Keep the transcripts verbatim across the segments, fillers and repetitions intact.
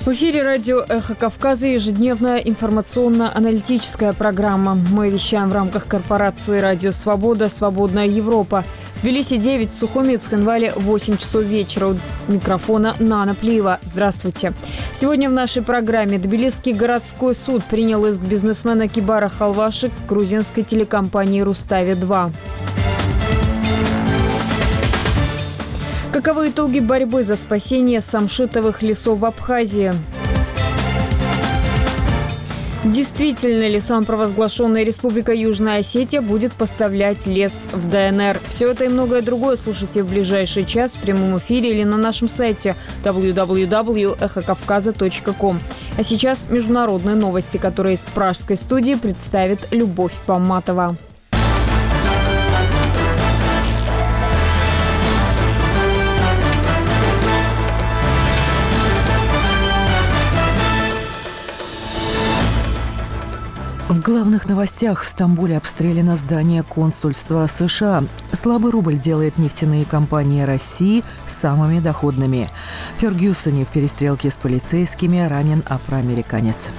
В эфире радио «Эхо Кавказа» ежедневная информационно-аналитическая программа. Мы вещаем в рамках корпорации «Радио Свобода. Свободная Европа». В Тбилиси девять, в Сухуми и Цхинвале восемь часов вечера. У микрофона Нана Плиева. Здравствуйте. Сегодня в нашей программе Тбилисский городской суд принял иск бизнесмена Кибара Халваши к грузинской телекомпании «Рустави-два». Каковы итоги борьбы за спасение самшитовых лесов в Абхазии? Действительно ли самопровозглашенная Республика Южная Осетия будет поставлять лес в ДНР? Все это и многое другое слушайте в ближайший час в прямом эфире или на нашем сайте дабл ю дабл ю дабл ю точка эхо кавказа точка ком. А сейчас международные новости, которые из пражской студии представит Любовь Поматова. В главных новостях: в Стамбуле обстреляно здание консульства США. Слабый рубль делает нефтяные компании России самыми доходными. В Фергюсоне в перестрелке с полицейскими ранен афроамериканец.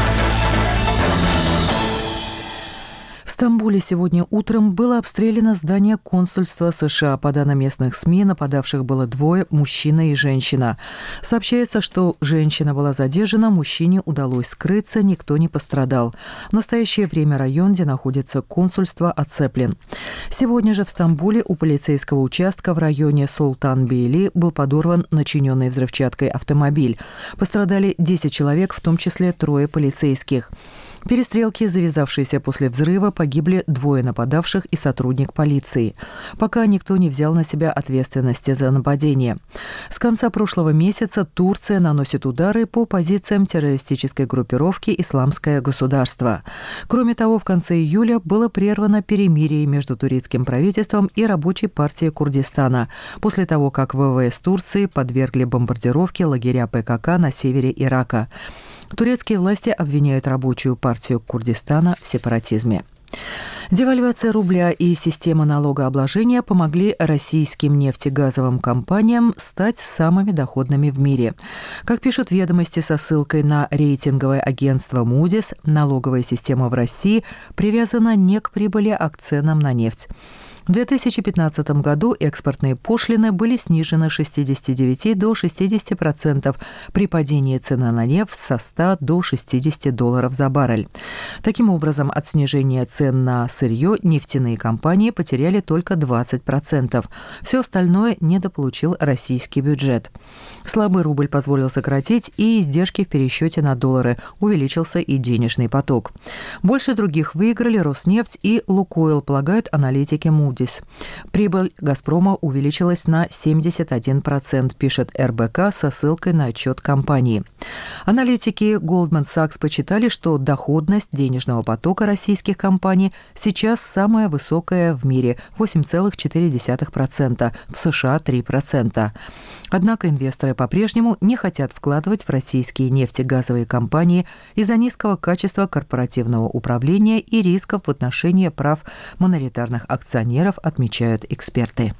В Стамбуле сегодня утром было обстреляно здание консульства США. По данным местных СМИ, нападавших было двое – мужчина и женщина. Сообщается, что женщина была задержана, мужчине удалось скрыться, никто не пострадал. В настоящее время район, где находится консульство, оцеплен. Сегодня же в Стамбуле у полицейского участка в районе Султан-Бейли был подорван начиненный взрывчаткой автомобиль. Пострадали десять человек, в том числе трое полицейских. В перестрелке, завязавшейся после взрыва, погибли двое нападавших и сотрудник полиции. Пока никто не взял на себя ответственности за нападение. С конца прошлого месяца Турция наносит удары по позициям террористической группировки «Исламское государство». Кроме того, в конце июля было прервано перемирие между турецким правительством и рабочей партией Курдистана после того, как ВВС Турции подвергли бомбардировке лагеря ПКК на севере Ирака. Турецкие власти обвиняют рабочую партию Курдистана в сепаратизме. Девальвация рубля и система налогообложения помогли российским нефтегазовым компаниям стать самыми доходными в мире. Как пишут ведомости со ссылкой на рейтинговое агентство Moody's, налоговая система в России привязана не к прибыли, а к ценам на нефть. В две тысячи пятнадцатом году экспортные пошлины были снижены с шестидесяти девяти до шестидесяти процентов при падении цены на нефть со ста до шестидесяти долларов за баррель. Таким образом, от снижения цен на сырье нефтяные компании потеряли только двадцать процентов. Все остальное недополучил российский бюджет. Слабый рубль позволил сократить и издержки в пересчете на доллары, увеличился и денежный поток. Больше других выиграли Роснефть и Лукойл, полагают аналитики Moody's. Прибыль «Газпрома» увеличилась на семьдесят один процент, пишет эр бэ ка со ссылкой на отчет компании. Аналитики Goldman Sachs посчитали, что доходность денежного потока российских компаний сейчас самая высокая в мире – восемь целых четыре десятых процента, в США – три процента. Однако инвесторы по-прежнему не хотят вкладывать в российские нефтегазовые компании из-за низкого качества корпоративного управления и рисков в отношении прав миноритарных акционеров, отмечают эксперты.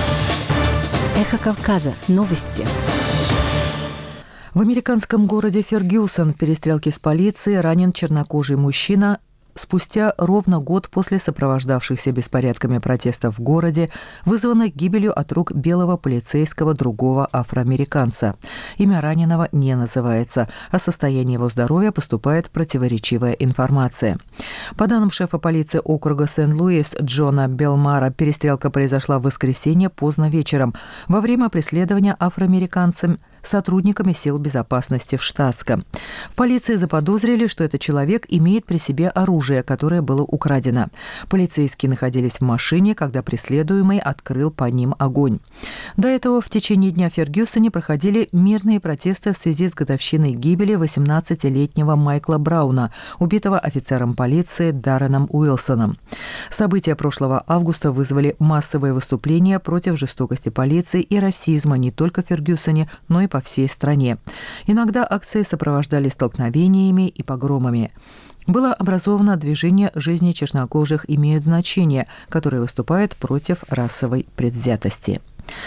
Эхо Кавказа. Новости. В американском городе Фергюсон в перестрелке с полицией ранен чернокожий мужчина. Спустя ровно год после сопровождавшихся беспорядками протестов в городе, вызванных гибелью от рук белого полицейского другого афроамериканца. Имя раненого не называется, о состоянии его здоровья поступает противоречивая информация. По данным шефа полиции округа Сент-Луис Джона Белмара, перестрелка произошла в воскресенье поздно вечером во время преследования афроамериканцем сотрудниками сил безопасности в штатском. В полиции заподозрили, что этот человек имеет при себе оружие, которое было украдено. Полицейские находились в машине, когда преследуемый открыл по ним огонь. До этого в течение дня в Фергюсоне проходили мирные протесты в связи с годовщиной гибели восемнадцатилетнего Майкла Брауна, убитого офицером полиции Дарреном Уилсоном. События прошлого августа вызвали массовые выступления против жестокости полиции и расизма не только в Фергюсоне, но и по всей стране. Иногда акции сопровождались столкновениями и погромами. Было образовано движение «Жизни чернокожих имеют значение», которое выступает против расовой предвзятости.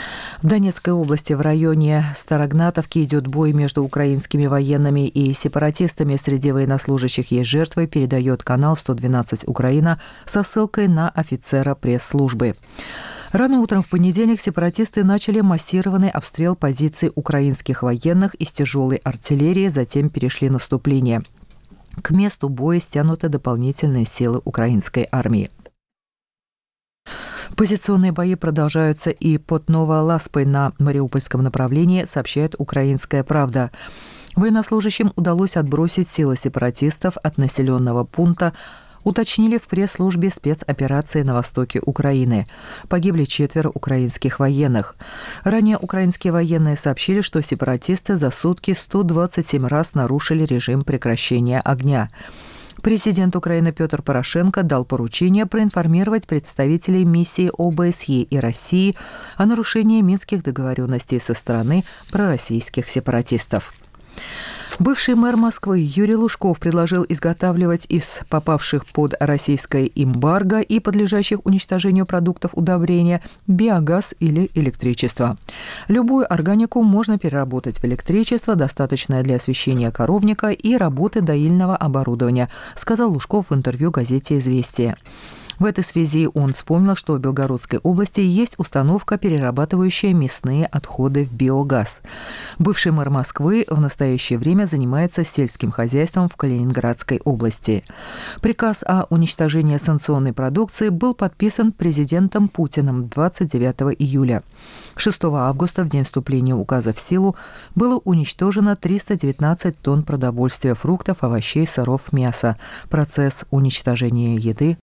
В Донецкой области в районе Старогнатовки идет бой между украинскими военными и сепаратистами. Среди военнослужащих есть жертвы, передает канал сто двенадцать Украина со ссылкой на офицера пресс-службы. Рано утром в понедельник сепаратисты начали массированный обстрел позиций украинских военных из тяжелой артиллерии, затем перешли наступление. К месту боя стянуты дополнительные силы украинской армии. Позиционные бои продолжаются и под Новоласпой на Мариупольском направлении, сообщает «Украинская правда». Военнослужащим удалось отбросить силы сепаратистов от населенного пункта, уточнили в пресс-службе спецоперации на востоке Украины. Погибли четверо украинских военных. Ранее украинские военные сообщили, что сепаратисты за сутки сто двадцать семь раз нарушили режим прекращения огня. Президент Украины Петр Порошенко дал поручение проинформировать представителей миссии О Бэ С Е и России о нарушении минских договоренностей со стороны пророссийских сепаратистов. Бывший мэр Москвы Юрий Лужков предложил изготавливать из попавших под российское эмбарго и подлежащих уничтожению продуктов удобрения биогаз или электричество. Любую органику можно переработать в электричество, достаточное для освещения коровника и работы доильного оборудования, сказал Лужков в интервью газете «Известия». В этой связи он вспомнил, что в Белгородской области есть установка, перерабатывающая мясные отходы в биогаз. Бывший мэр Москвы в настоящее время занимается сельским хозяйством в Калининградской области. Приказ о уничтожении санкционной продукции был подписан президентом Путиным двадцать девятого июля. шестого августа, в день вступления указа в силу, было уничтожено триста девятнадцать тонн продовольствия, фруктов, овощей, сыров, мяса. Процесс уничтожения еды